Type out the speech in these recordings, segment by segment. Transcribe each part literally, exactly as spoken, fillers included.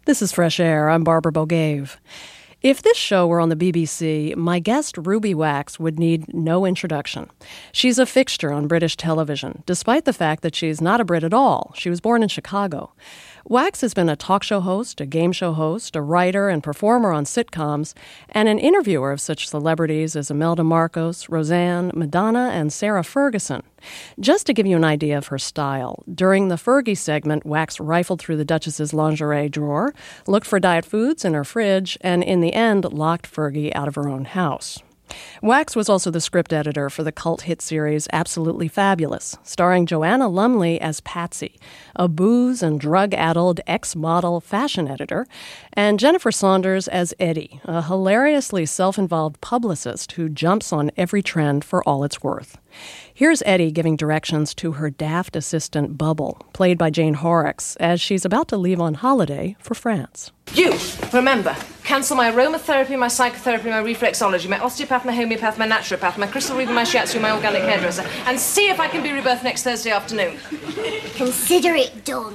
This is Fresh Air. I'm Barbara Bogave. If this show were on the B B C, my guest Ruby Wax would need no introduction. She's a fixture on British television, despite the fact that she's not a Brit at all. She was born in Chicago. Wax has been a talk show host, a game show host, a writer and performer on sitcoms, and an interviewer of such celebrities as Imelda Marcos, Roseanne, Madonna, and Sarah Ferguson. Just to give you an idea of her style, during the Fergie segment, Wax rifled through the Duchess's lingerie drawer, looked for diet foods in her fridge, and in the end locked Fergie out of her own house. Wax was also the script editor for the cult hit series Absolutely Fabulous, starring Joanna Lumley as Patsy, a booze and drug-addled ex-model fashion editor, and Jennifer Saunders as Eddie, a hilariously self-involved publicist who jumps on every trend for all it's worth. Here's Eddie giving directions to her daft assistant Bubble, played by Jane Horrocks, as she's about to leave on holiday for France. You, remember, cancel my aromatherapy, my psychotherapy, my reflexology, my osteopath, my homeopath, my naturopath, my crystal reaver, my shiatsu, my organic hairdresser, and see if I can be rebirthed next Thursday afternoon. Consider it done.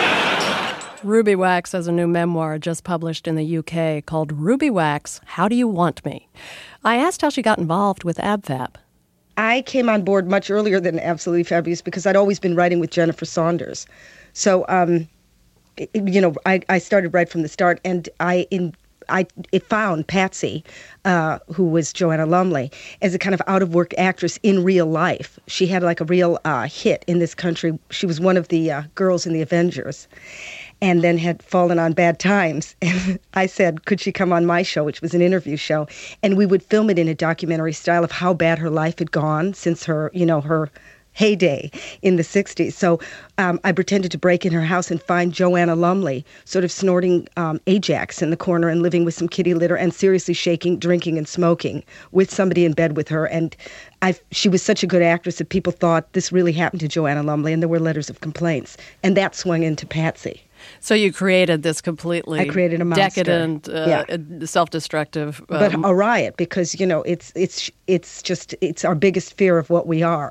Ruby Wax has a new memoir just published in the U K called Ruby Wax, How Do You Want Me? I asked how she got involved with AbFab. I came on board much earlier than Absolutely Fabulous because I'd always been writing with Jennifer Saunders. So, um, it, you know, I, I started right from the start, and I in I it found Patsy, uh, who was Joanna Lumley, as a kind of out-of-work actress in real life. She had like a real uh, hit in this country. She was one of the uh, girls in the Avengers, and then had fallen on bad times. And I said, could she come on my show, which was an interview show? And we would film it in a documentary style of how bad her life had gone since her, you know, her heyday in the sixties. So um, I pretended to break in her house and find Joanna Lumley sort of snorting um, Ajax in the corner and living with some kitty litter and seriously shaking, drinking, and smoking with somebody in bed with her. And I, she was such a good actress that people thought this really happened to Joanna Lumley, and there were letters of complaints. And that swung into Patsy. So you created this completely I created a monster. decadent, uh, yeah. self-destructive... Um, but a riot, because, you know, it's it's it's just, it's our biggest fear of what we are.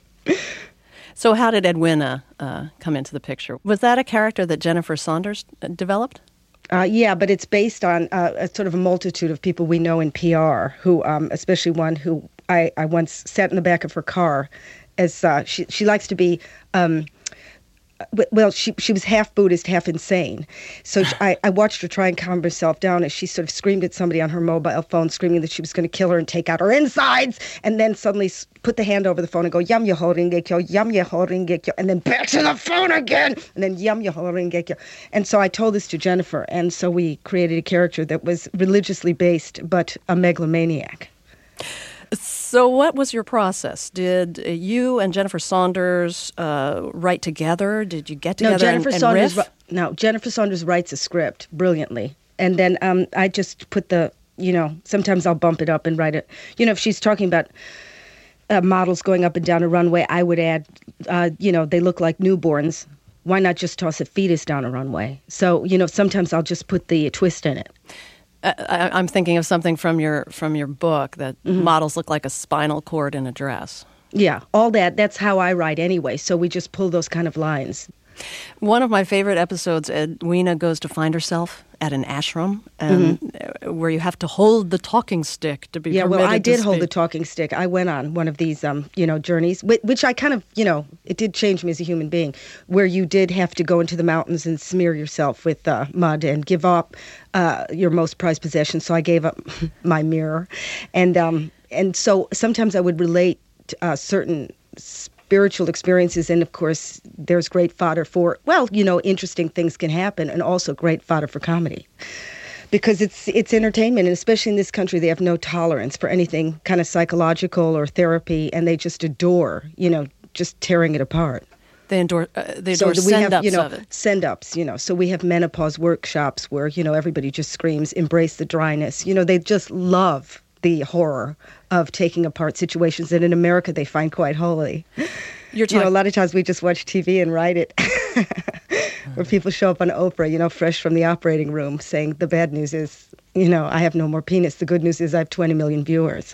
So how did Edwina uh, come into the picture? Was that a character that Jennifer Saunders developed? Uh, yeah, but it's based on uh, a sort of a multitude of people we know in P R, who, um, especially one who I, I once sat in the back of her car, as uh, she she likes to be... Um, Well, she she was half Buddhist, half insane. So I, I watched her try and calm herself down as she sort of screamed at somebody on her mobile phone, screaming that she was going to kill her and take out her insides, and then suddenly put the hand over the phone and go, yum yaho ringekyo, yum yaho ringekyo, and then back to the phone again, and then yum yaho ringekyo. And so I told this to Jennifer, and so we created a character that was religiously based, but a megalomaniac. So what was your process? Did you and Jennifer Saunders uh, write together? Did you get together no, Jennifer and, and Saunders, riff? No, Jennifer Saunders writes a script brilliantly. And then um, I just put the, you know, sometimes I'll bump it up and write it. You know, if she's talking about uh, models going up and down a runway, I would add, uh, you know, they look like newborns. Why not just toss a fetus down a runway? So, you know, sometimes I'll just put the twist in it. I, I'm thinking of something from your from your book that Mm-hmm. models look like a spinal cord in a dress. Yeah, all that. That's how I write anyway. So we just pull those kind of lines. One of my favorite episodes, Edwina goes to find herself at an ashram, and mm-hmm. where you have to hold the talking stick to be yeah, permitted well, I to did hold speak. the talking stick. I went on one of these, um, you know, journeys, which, which I kind of, you know, it did change me as a human being, where you did have to go into the mountains and smear yourself with uh, mud and give up uh, your most prized possession. So I gave up my mirror, and um, and so sometimes I would relate to, uh, certain spiritual experiences, and of course there's great fodder for, well, you know, interesting things can happen, and also great fodder for comedy, because it's it's entertainment, and especially in this country they have no tolerance for anything kind of psychological or therapy, and they just adore, you know, just tearing it apart. They endorse, uh, they adore so we have, send-ups you know, of it. send-ups, you know. So we have menopause workshops where, you know, everybody just screams, embrace the dryness. You know, they just love the horror of taking apart situations that in America they find quite holy. You're talking- you know, a lot of times we just watch T V and write it. Where people show up on Oprah, you know, fresh from the operating room, saying the bad news is, you know, I have no more penis. The good news is I have twenty million viewers.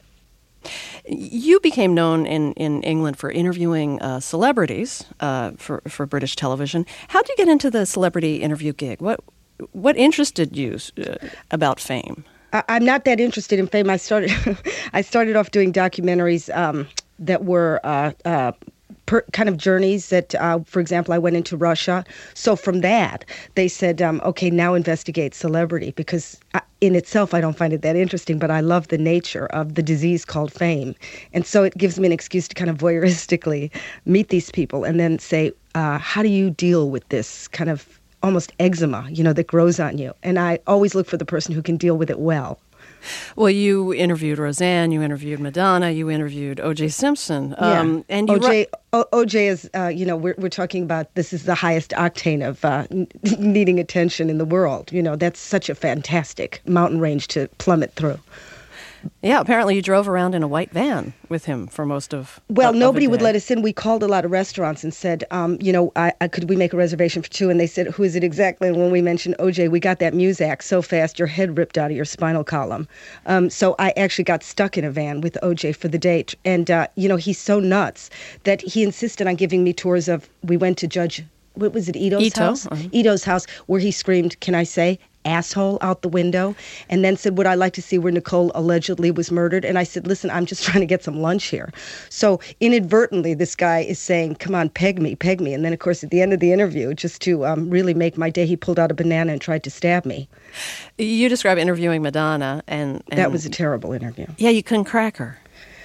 You became known in, in England for interviewing uh, celebrities uh, for, for British television. How did you get into the celebrity interview gig? What what interested you uh, about fame? I, I'm not that interested in fame. I started, I started off doing documentaries um, that were uh, uh, per, kind of journeys that, uh, for example, I went into Russia. So from that, they said, um, okay, now investigate celebrity, because I, in itself, I don't find it that interesting, but I love the nature of the disease called fame. And so it gives me an excuse to kind of voyeuristically meet these people and then say, uh, how do you deal with this kind of almost eczema, you know, that grows on you? And I always look for the person who can deal with it well. Well, you interviewed Roseanne, you interviewed Madonna, you interviewed O J Simpson. Um, yeah. and you O J, o- OJ is, uh, you know, we're, we're talking about this is the highest octane of uh, n- needing attention in the world. You know, that's such a fantastic mountain range to plummet through. Yeah, apparently you drove around in a white van with him for most of Well, of nobody the would day. let us in. We called a lot of restaurants and said, um, you know, I, I, could we make a reservation for two? And they said, who is it exactly? And when we mentioned O J, we got that Muzak so fast, your head ripped out of your spinal column. Um, so I actually got stuck in a van with O J for the date. And, uh, you know, he's so nuts that he insisted on giving me tours of, we went to Judge, what was it, Ito's Ito, house? uh-huh. Ito's house, where he screamed, can I say, asshole out the window, and then said, would I like to see where Nicole allegedly was murdered? And I said, listen, I'm just trying to get some lunch here. So inadvertently, this guy is saying, come on, peg me, peg me. And then, of course, at the end of the interview, just to um, really make my day, he pulled out a banana and tried to stab me. You describe interviewing Madonna, and, and That was a terrible interview. Yeah, you couldn't crack her.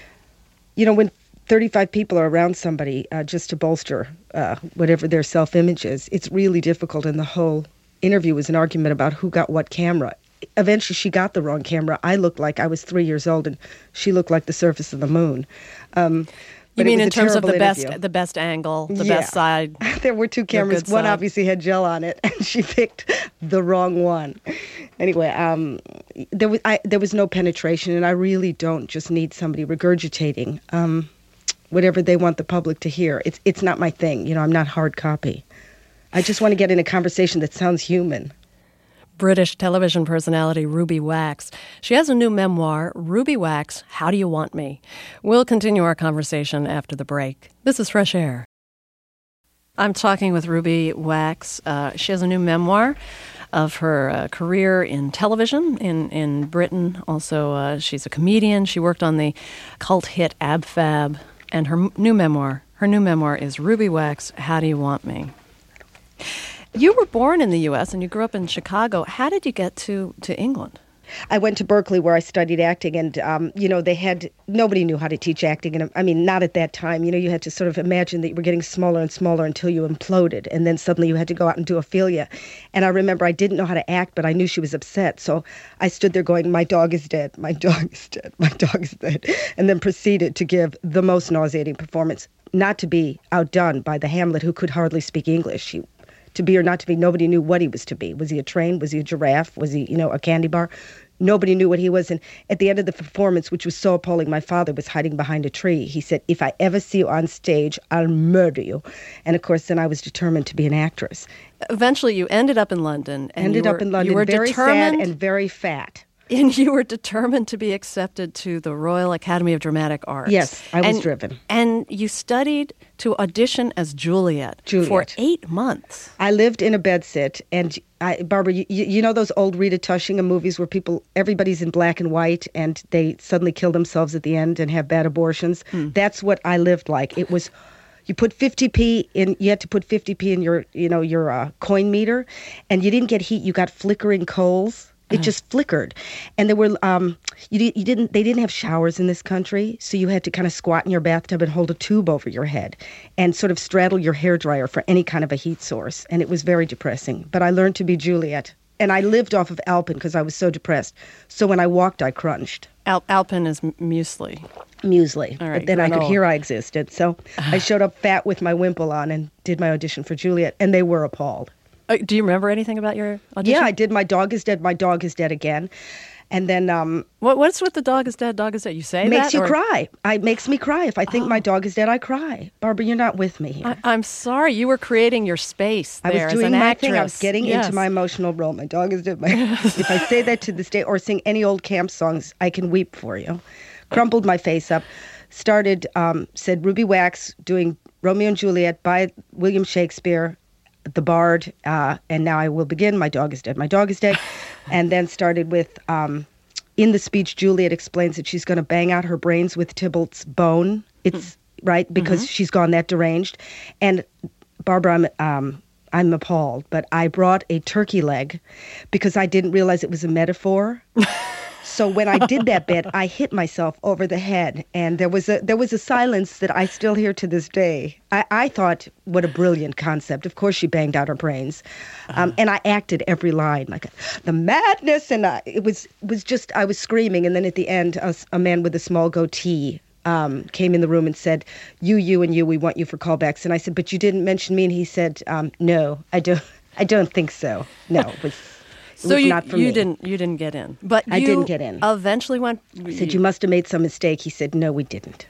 You know, when thirty-five people are around somebody uh, just to bolster uh, whatever their self-image is, it's really difficult, and the whole interview was an argument about who got what camera. Eventually, she got the wrong camera. I looked like I was three years old, and she looked like the surface of the moon. Um, You but mean it was in a terms of the terrible best, interview. the best angle, the Yeah. best side? There were two cameras. good One side. obviously had gel on it, and she picked the wrong one. Anyway, um, there was I, there was no penetration, and I really don't just need somebody regurgitating um, whatever they want the public to hear. It's it's not my thing. You know, I'm not hard copy. I just want to get in a conversation that sounds human. British television personality Ruby Wax. She has a new memoir, Ruby Wax, How Do You Want Me? We'll continue our conversation after the break. This is Fresh Air. I'm talking with Ruby Wax. Uh, she has a new memoir of her uh, career in television in, in Britain. Also, uh, she's a comedian. She worked on the cult hit Ab Fab. And her m- new memoir, her new memoir is Ruby Wax, How Do You Want Me? You were born in the U S and you grew up in Chicago. How did you get to, to England? I went to Berkeley where I studied acting, and, um, you know, they had, nobody knew how to teach acting. And I mean, not at that time. You know, you had to sort of imagine that you were getting smaller and smaller until you imploded. And then suddenly you had to go out and do Ophelia. And I remember I didn't know how to act, but I knew she was upset. So I stood there going, my dog is dead, my dog is dead, my dog is dead. And then proceeded to give the most nauseating performance, not to be outdone by the Hamlet who could hardly speak English. He, to be or not to be, nobody knew what he was to be. Was he a train? Was he a giraffe? Was he, you know, a candy bar? Nobody knew what he was. And at the end of the performance, which was so appalling, my father was hiding behind a tree. He said, if I ever see you on stage, I'll murder you. And of course, then I was determined to be an actress. Eventually, you ended up in London. And Ended you were, up in London, you were very determined, sad and very fat. And you were determined to be accepted to the Royal Academy of Dramatic Arts. Yes, I was and, driven. And you studied to audition as Juliet, Juliet. for eight months. I lived in a bedsit, and I, Barbara, you, you know those old Rita Tushingham movies where people, everybody's in black and white, and they suddenly kill themselves at the end and have bad abortions? Mm. That's what I lived like. It was, you put fifty p in, you had to put fifty p in your, you know, your uh, coin meter, and you didn't get heat, you got flickering coals. It just flickered, and there were um, you, you didn't. They didn't have showers in this country, so you had to kind of squat in your bathtub and hold a tube over your head, and sort of straddle your hairdryer for any kind of a heat source. And it was very depressing. But I learned to be Juliet, and I lived off of Alpen because I was so depressed. So when I walked, I crunched. Al- Alpen is m- muesli. Muesli. All right, but then I could granola. hear I existed. So I showed up fat with my wimple on and did my audition for Juliet, and they were appalled. Uh, do you remember anything about your audition? Yeah, I did. My dog is dead. My dog is dead again. And then um, What, what's with the dog is dead, dog is dead? You say that? makes you or- cry. I makes me cry. If I think my dog is dead, I cry. Barbara, you're not with me here. I, I'm sorry. You were creating your space I there was as doing an my actress. thing. I was getting Yes. into my emotional role. My dog is dead. My, if I say that to this day or sing any old camp songs, I can weep for you. Crumpled my face up. Started, um, said Ruby Wax doing Romeo and Juliet by William Shakespeare. The Bard, uh, and Now I Will Begin, My Dog is Dead, My Dog is Dead, and then started with, um, in the speech, Juliet explains that she's going to bang out her brains with Tybalt's bone. It's, right, because mm-hmm. she's gone that deranged. And Barbara, I'm, um, I'm appalled, but I brought a turkey leg because I didn't realize it was a metaphor. So when I did that bit, I hit myself over the head, and there was a there was a silence that I still hear to this day. I, I thought, what a brilliant concept. Of course, she banged out her brains, um, and I acted every line like the madness, and I, it was was just I was screaming. And then at the end, a, a man with a small goatee um, came in the room and said, "You, you, and you, we want you for callbacks." And I said, "But you didn't mention me." And he said, um, "No, I don't. I don't think so. No, it was." So you, not for you me. didn't you didn't get in, but you I didn't get in. Eventually went. I said, "You must have made some mistake." He said, "No, we didn't."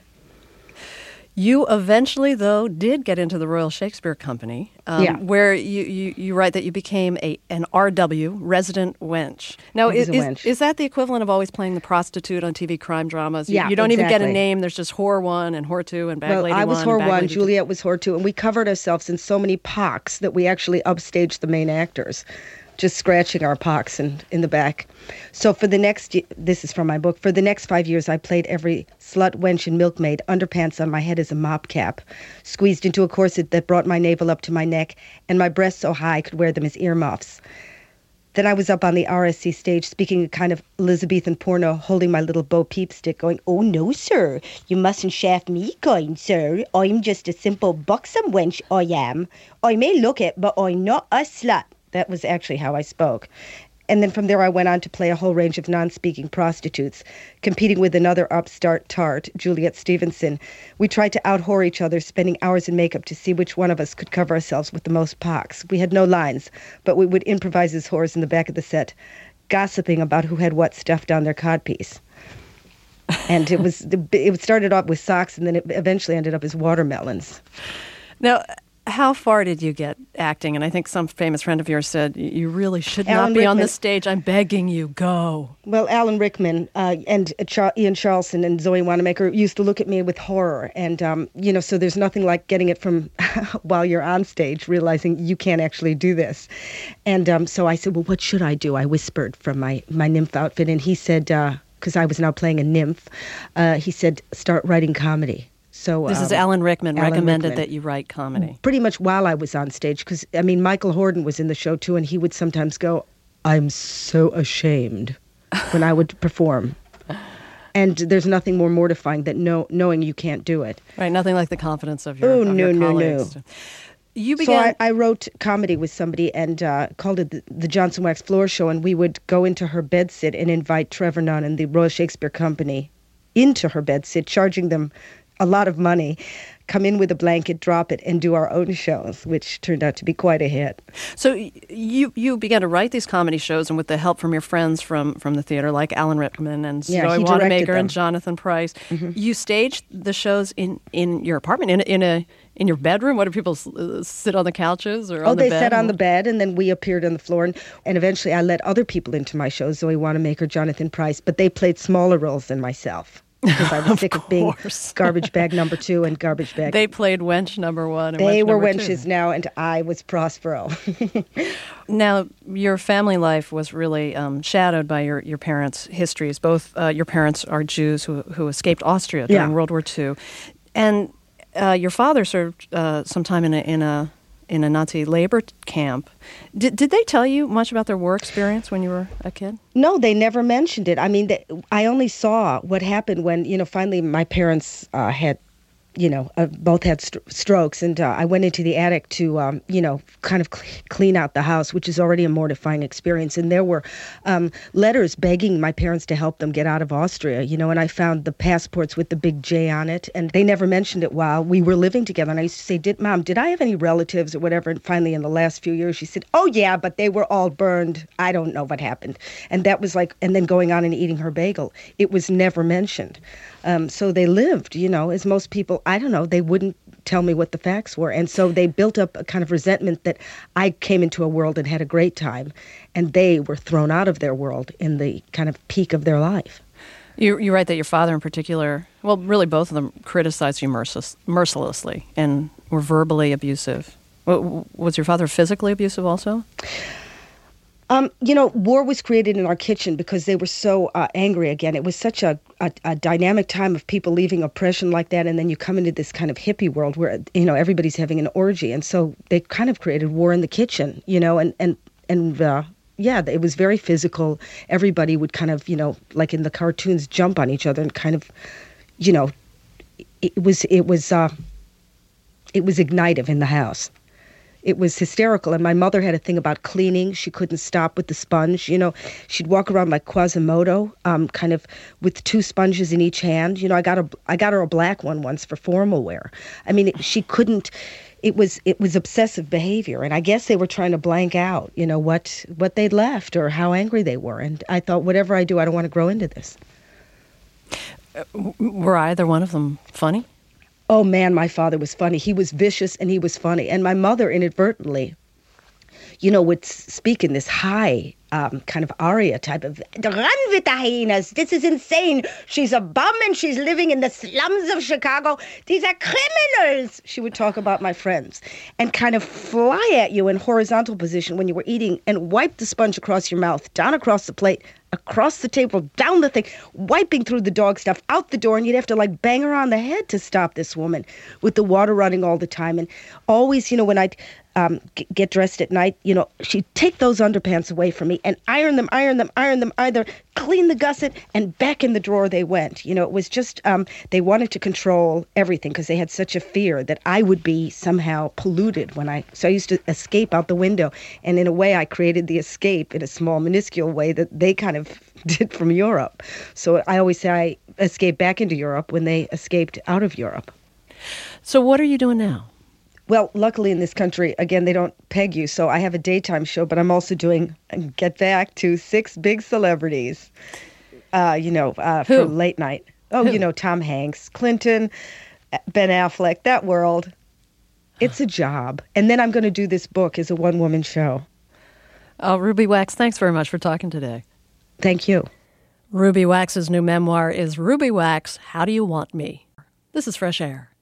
You eventually, though, did get into the Royal Shakespeare Company, um, yeah. where you, you, you write that you became a an R W, resident wench. Now, is, is, is, is that the equivalent of always playing the prostitute on T V crime dramas? You, yeah, you don't exactly. even get a name. There's just whore one and whore two and bag well, lady I was one. whore and bag one, lady Juliet two. was whore two, and we covered ourselves in so many pocks that we actually upstaged the main actors, just scratching our pocks in, in the back. So for the next, this is from my book, for the next five years I played every slut, wench, and milkmaid, underpants on my head as a mop cap, squeezed into a corset that brought my navel up to my neck, and my breasts so high I could wear them as earmuffs. Then I was up on the R S C stage speaking a kind of Elizabethan porno, holding my little Bo Peep stick, going, "Oh no, sir, you mustn't shaft me, kind sir. I'm just a simple buxom wench, I am. I may look it, but I'm not a slut." That was actually how I spoke. And then from there I went on to play a whole range of non-speaking prostitutes, competing with another upstart tart, Juliet Stevenson. We tried to out-whore each other, spending hours in makeup to see which one of us could cover ourselves with the most pocks. We had no lines, but we would improvise as whores in the back of the set, gossiping about who had what stuffed on their codpiece. And it was it started off with socks, and then it eventually ended up as watermelons. Now, how far did you get acting? And I think some famous friend of yours said, "You really should not Alan be on Rickman. the stage. I'm begging you, go." Well, Alan Rickman uh, and Char- Ian Charleston and Zoe Wanamaker used to look at me with horror. And, um, you know, so there's nothing like getting it from while you're on stage, realizing you can't actually do this. And um, so I said, "Well, what should I do?" I whispered from my, my nymph outfit. And he said, because uh, I was now playing a nymph, uh, he said, "Start writing comedy." So This um, is Alan Rickman Alan recommended Rickman. that you write comedy. Pretty much while I was on stage, because, I mean, Michael Horden was in the show, too, and he would sometimes go, "I'm so ashamed," when I would perform. And there's nothing more mortifying than know, knowing you can't do it. Right, nothing like the confidence of your, Oh, of no, your no, colleagues. no. You So began... I, I wrote comedy with somebody and uh, called it the, the Johnson Wax Floor Show, and we would go into her bedsit and invite Trevor Nunn and the Royal Shakespeare Company into her bedsit, charging them a lot of money, come in with a blanket, drop it, and do our own shows, which turned out to be quite a hit. So you you began to write these comedy shows, and with the help from your friends from, from the theater, like Alan Rickman and Yeah, Zoe he directed Wanamaker them. and Jonathan Pryce, Mm-hmm. you staged the shows in, in your apartment, in, in a in your bedroom? What do people uh, sit on the couches or Oh, on the they bed? sat on the bed, and then we appeared on the floor. And, and eventually I let other people into my shows, Zoe Wanamaker, Jonathan Pryce, but they played smaller roles than myself. Because I was sick of being course. garbage bag number two and garbage bag. They played wench number one and They wench were number wenches two. now, and I was Prospero. Now, your family life was really um, shadowed by your, your parents' histories. Both uh, your parents are Jews who who escaped Austria during Yeah. World War Two, and uh, your father served uh, some time in a in a in a Nazi labor camp. Did did they tell you much about their war experience when you were a kid? No, they never mentioned it. I mean, they, I only saw what happened when, you know, finally my parents uh, had, you know, uh, both had st- strokes. And uh, I went into the attic to, um, you know, kind of cl- clean out the house, which is already a mortifying experience. And there were um, letters begging my parents to help them get out of Austria, you know, and I found the passports with the big J on it. And they never mentioned it while we were living together. And I used to say, "Did Mom, did I have any relatives or whatever?" And finally, in the last few years, she said, "Oh, yeah, but they were all burned. I don't know what happened." And that was like, and then going on and eating her bagel. It was never mentioned. Um, so they lived, you know, as most people, I don't know, they wouldn't tell me what the facts were. And so they built up a kind of resentment that I came into a world and had a great time, and they were thrown out of their world in the kind of peak of their life. You you write that your father in particular, well, really both of them, criticized you mercil- mercilessly and were verbally abusive. Was your father physically abusive also? Um, you know, war was created in our kitchen because they were so uh, angry again. It was such a, a, a dynamic time of people leaving oppression like that, and then you come into this kind of hippie world where, you know, everybody's having an orgy, and so they kind of created war in the kitchen, you know, and, and, and uh, yeah, it was very physical. Everybody would kind of, you know, like in the cartoons, jump on each other and kind of, you know, it was, it was, uh, it was ignitive in the house. It was hysterical, and my mother had a thing about cleaning. She couldn't stop with the sponge. You know, she'd walk around like Quasimodo, um, kind of with two sponges in each hand. You know, I got a, I got her a black one once for formal wear. I mean, it, she couldn't. It was, it was obsessive behavior, and I guess they were trying to blank out, you know, what, what they'd left or how angry they were. And I thought, whatever I do, I don't want to grow into this. Uh, were either one of them funny? Oh, man, my father was funny. He was vicious and he was funny. And my mother inadvertently, you know, would speak in this high um, kind of aria type of, run with the hyenas. This is insane. She's a bum and she's living in the slums of Chicago. These are criminals. She would talk about my friends and kind of fly at you in horizontal position when you were eating and wipe the sponge across your mouth, down across the plate, across the table, down the thing, wiping through the dog stuff, out the door, and you'd have to like bang her on the head to stop this woman with the water running all the time. And always, you know, when I'd um, g- get dressed at night, you know, she'd take those underpants away from me and iron them, iron them, iron them, either clean the gusset, and back in the drawer they went. You know, it was just, um, they wanted to control everything because they had such a fear that I would be somehow polluted when I, so I used to escape out the window. And in a way, I created the escape in a small, minuscule way that they kind of did from Europe. So I always say I escaped back into Europe when they escaped out of Europe. So what are you doing now? Well, luckily in this country, again, they don't peg you. So I have a daytime show, but I'm also doing, get back to Six Big Celebrities, uh, you know, uh, for late night. Oh, Who? You know, Tom Hanks, Clinton, Ben Affleck, that world. It's a job. And then I'm going to do this book as a one-woman show. Uh, Ruby Wax, thanks very much for talking today. Thank you. Ruby Wax's new memoir is Ruby Wax, How Do You Want Me? This is Fresh Air.